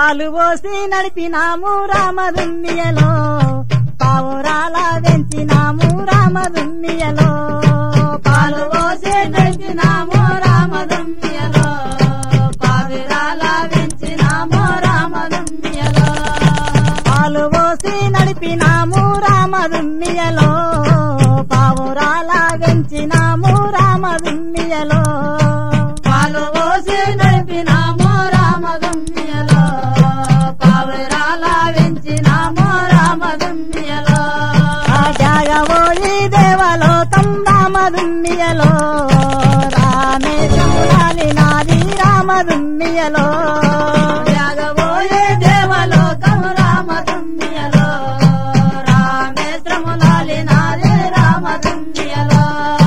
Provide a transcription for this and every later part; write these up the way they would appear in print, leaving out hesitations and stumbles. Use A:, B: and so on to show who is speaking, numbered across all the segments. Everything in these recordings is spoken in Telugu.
A: పాలు పోసి నడిపినాము రామదున్నియలో పావురాల వెంచినాము రామదున్నియలో
B: పాలు పోసి నడిపినాము రామదున్నియలో పావురాల వెంచినాము రామదున్నియలో
A: పాలు పోసి నడిపినాము రామదున్నియలో పావురాల వెంచినాము రామదున్నియలో
B: పాలు పోసి నడిపినాము రామదున్నియలో పావురాల వెంచినాము రామదున్నియలో
A: జాగబోయి దేవలోకం రామదున్నియలో రామేశములాలినాది రామదున్నియలో
B: జాగబోయే దేవలోకం రామదున్నియలో రామేశ్వరములాలినాది రామదున్నియలో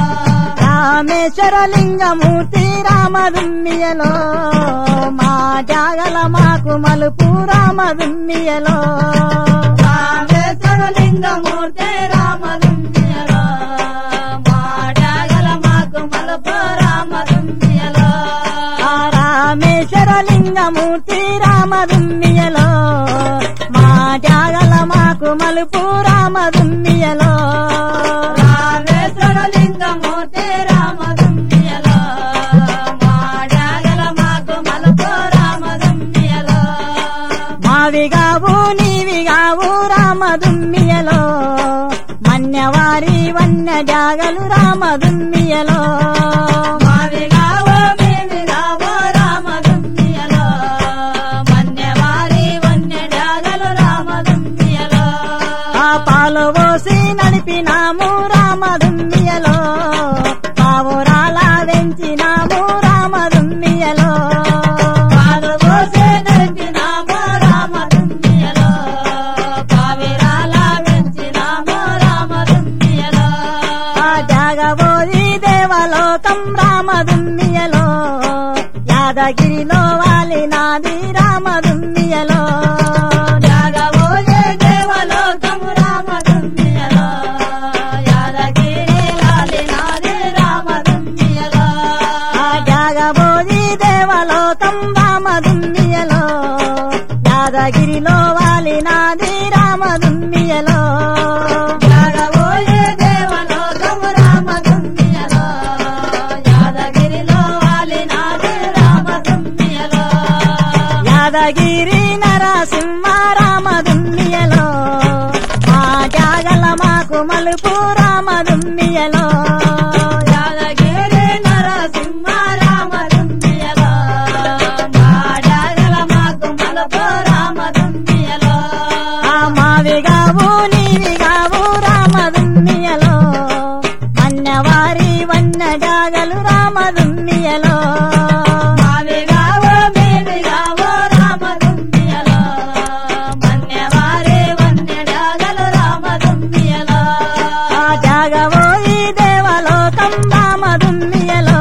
A: రామేశ్వరలింగమూర్తి రామదున్నియలో మా జాగల మాకు మలుపు రామదున్నియలో
B: రామేశ్వరలింగమూర్తి రామదున్నియలో మాడగల మాకు మలుపు రామదున్నియలో
A: రామేశ్వరలింగమూర్తి రామదున్నియలో మా జాగల మాకు మలుపు రామదున్నియలో
B: రామేశ్వరలింగమూర్తి రామదున్నియలో మాడగల మాకు మలుపు రామదున్నియలో
A: మావిగావు నీవిగావు రామదున్నియలో మన్యవారి వన్య జాగలు రామదున్నియలో
B: మావిగావో మేవిగావో రామదున్నియలో మన్యవారి వన్య జాగలు రామదున్నియలో
A: ఆ పాలు పోసి నడిపినాము రామదున్నియలో పావురాల వెంచినాము రామదున్నియలో
B: పాలు పోసి నడిపినాము రామదున్నియలో పావిరాల వెంచినాము రామదున్నియలో
A: జాగబోయి దేవలోకం రామదున్నియలో యాదగిరిలో వాలినాది రామదున్నియలో
B: జాగబోయే దేవలోకం రామదున్నియలో యాదగిరి లాలినాది రామదున్నియలో
A: జాగబోయి దేవలోకం రామదున్నియలో యాదగిరిలో వాలినాది రామదున్నియలో
B: జాగబోయే దేవలోకం రామదున్నియలో యాదగిరిలో వాలినాది రామదున్నియలో
A: యాదగిరి నరసింహ రామదున్నియలో మా జాగల మాకు మలుపు రామదున్నియలో
B: యాదగిరి నరసింహ రామదున్నియలో మాడగల మాకు మలుపు రామదున్నియలో
A: మావిగావు నీవిగావు రామదున్నియలో మన్యవారి వన్య జాగలు రామదున్నియలో
B: మావిగావో మేవిగావో రామదున్నియలో మన్యవారి వన్య జాగలు రామదున్నియలో
A: జాగబోయి దేవలోకం రామదున్నియలో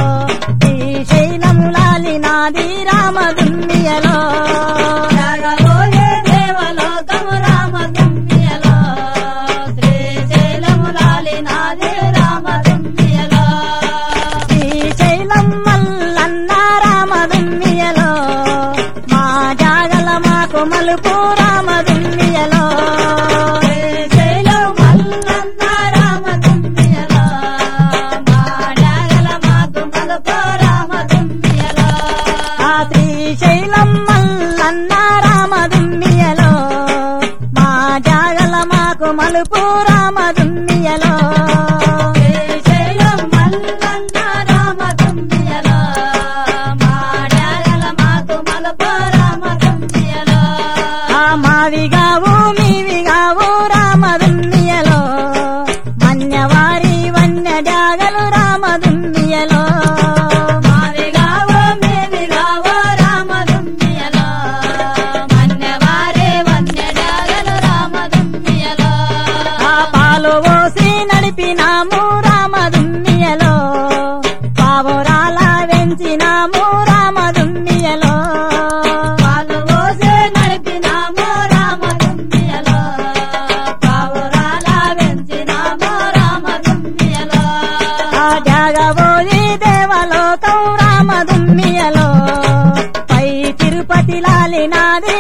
A: శ్రీశైలములాలినాది రామదున్నియలో
B: జాగబోయే దేవలోకం రామదున్నియలో శ్రీశైలములాలినాది రామదున్నియలో
A: శ్రీశైలం మల్లన్న రామదున్నియలో మా జాగల మాకు మలుపు రామదున్నియలో
B: శ్రీశైలం మల్లన్న రామదున్నియలో మాడగల మాకు మలుపు రామదున్నియలో
A: శ్రీశైలం మల్లన్న రామదున్నియలో మా జాగల మాకు మలుపు రామదున్నియలో
B: శ్రీశైలం మల్లన్న రామదున్నియలో మాడగల మాకు మలుపు రామదున్నియలో
A: మావిగావు మీవిగావు రామదున్నియలో మన్యవారి వన్య జాగలు రామదున్నియలో
B: మావిగావో మేవిగావో రామదున్నియలో మన్యవారి వన్య జాగలు రామదున్నియలో
A: పాలు పోసి నడిపినాము రామదున్నియలో పావురాల వెంచినాము రామదున్నియలో
B: పాలు పోసి నడిపినాము రామదున్నియలో పావురాల వెంచినాము రామదున్నియలో
A: జాగబోయి దేవలోకం రామదున్నియలో పై తిరుపతి లాలినాది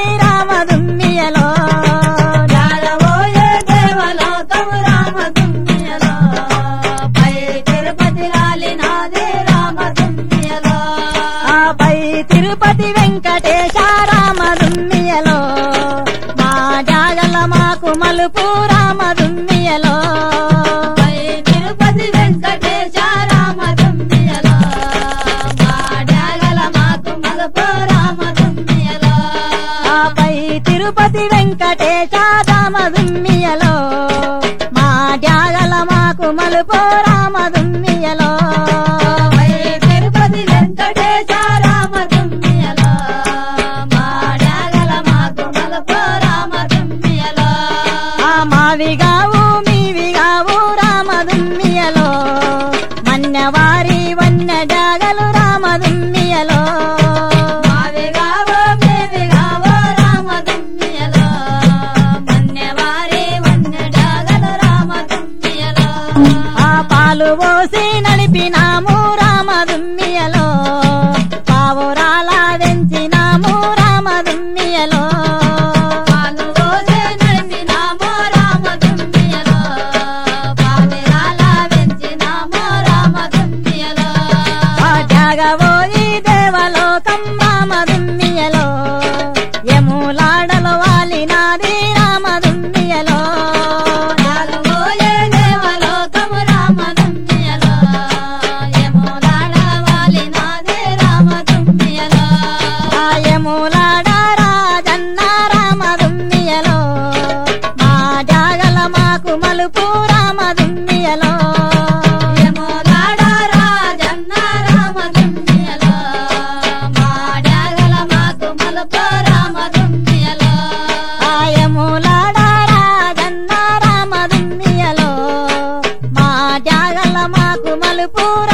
A: మాకు మలుపు రామదుమ్మియలో
B: పై తిరుపతి వెంకటేశ రామదుమ్మియలో మాడ్యాగల మాకు మలుపు రామదుమ్మియలో
A: పై తిరుపతి వెంకటేశ రామదుమ్మియలో మాడ్యాగల మాకు మలుపు రామదుమ్మియలో
B: పై తిరుపతి వెంకటేశ రామదుమ్మియలో మాడ్యాగల మాకు మలుపు రామదుమ్మియలో
A: మావిగావు మీవిగావు రామదుమ్మియలో మన్నవారి వన్య జాగలు రామదుమ్మియలో
B: మావిగావో మేవిగావో రామదుమ్మియలో మన్నెవారి వన్నెడాగలు రామదుమ్మియలో
A: పాలు పోసి నడిపినాము రామదుమ్మియలో పావురాల వెంచినాము రామదుమ్మియలో
B: పాలు పోసే నడిపినామో రామదుమ్మియలో పావిరాల వెంచినామో రామదుమ్మియలో
A: జాగబోయి దేవలోకం రామదుమ్మియలో యములాడలో వాలినాది రామదుమ్మియలో
B: నాలుగోయే దేవలోకము రామదుమ్మియలో యములాడ వాలినాదే రామదుమ్మియలో
A: యములాడ రాజన్న రామదుమ్మియలో మా జాగల మాకు మలుపు రామదుమ్మియలో
B: యములాడ రాజన్న రామదుమ్మియలో మాడ్యాగల మాకు మలుపు రామదుమ్మియలో
A: యములాడ రాజన్న రామదుమ్మియలో మా జాగల మాకు మలుపు